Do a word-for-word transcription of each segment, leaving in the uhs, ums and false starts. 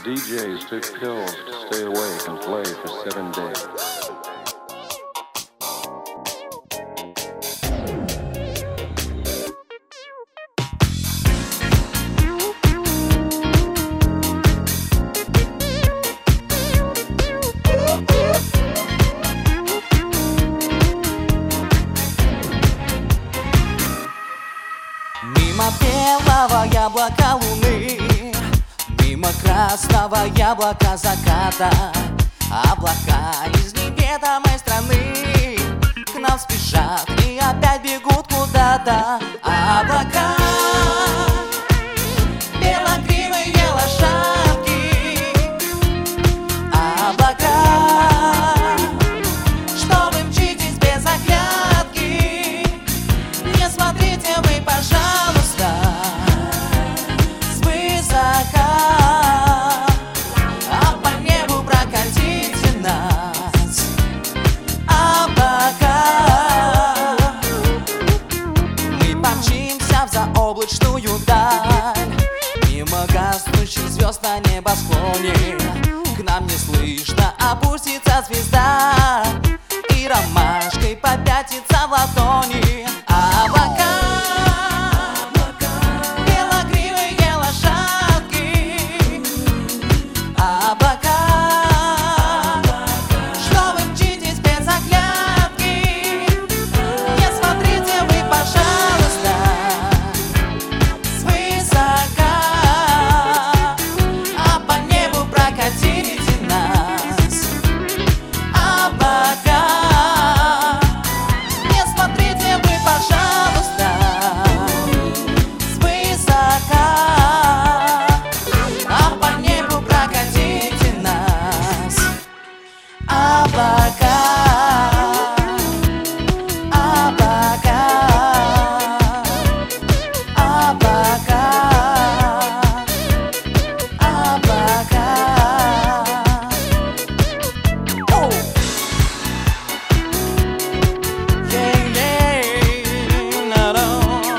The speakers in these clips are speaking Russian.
D Js took pills to stay awake and play for seven days. Мимо белого яблока луны, мимо красного яблока заката, облака из неведомой страны к нам спешат и опять бегут куда-то. Облака, белокривые лошадки, облака, что вы мчитесь без оглядки. Не смотрите вы, пожалуйста, свысока, а по небу прокатите нас облака. Мы помчимся в заоблачную даль, мимо гаснущих звезд на небосклоне. К нам неслышно опустится звезда и ромашкой попятится в ладони. Облака, белокривые лошадки, облака, что вы мчитесь без оглядки. Не смотрите вы, пожалуйста, свысока, а по небу прокатите нас облака. Не смотрите вы, пожалуйста, свысока, а по небу прокатите нас облака. Облака, облака, облака. Оу! Yeah, yeah, no, no.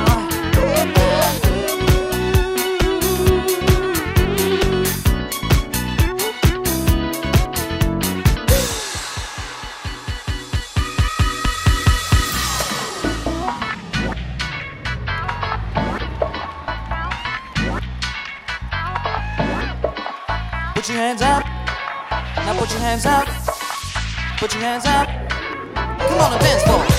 Put your hands up, now put your hands up, put your hands up. Come on, the dance floor.